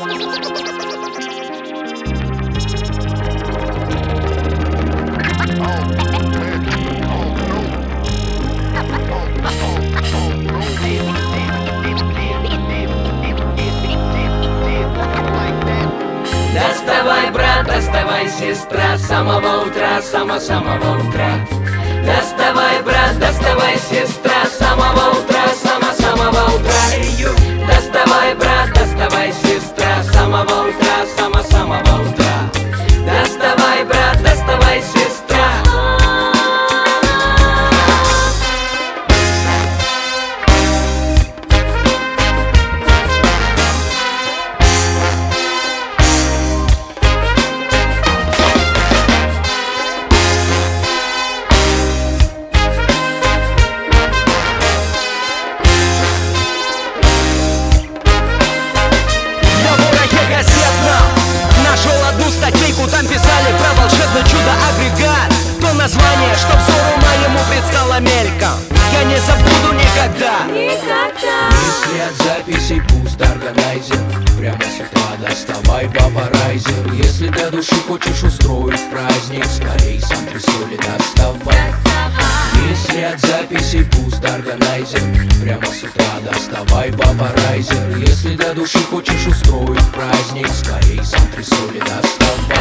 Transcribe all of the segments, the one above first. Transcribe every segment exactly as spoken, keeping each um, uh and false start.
Доставай, брат, доставай, сестра, с самого утра, само-самого утра. Доставай, брат, доставай, сестра, с самого утра, само-самого утра. Доставай, брат, доставай, сестра, с самого утра, само-самого утра. Доставай, брат, доставай, сестра. Там писали про волшебное чудо-агрегат. То название, что взору моему предстало мельком, я не забуду никогда. Никогда. Если от записей пуст органайзер, прямо с утра доставай папарайзер. Если для души хочешь устроить праздник, скорей сам присоли доставай. Если от записей пуст органайзер, прямо с утра доставай папарайзер. Если для души хочешь устроить праздник, скорей сам присоли доставай.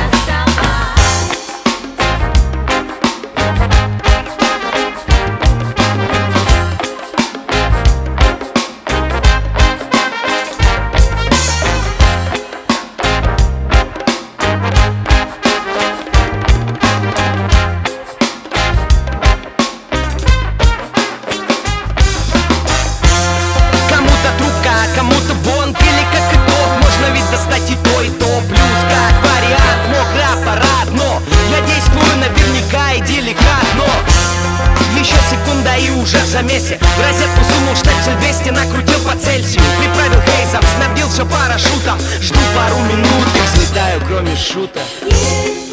Кому-то бонг или как итог, можно ведь достать и то, и то. Плюс как вариант, мокрый аппарат, но я действую наверняка и деликатно. Еще секунда и уже в замесе. В розетку сунул штексель двести, накрутил по Цельсию. Приправил хейзом, снабдил все парашютом. Жду пару минут и взлетаю, кроме шуток.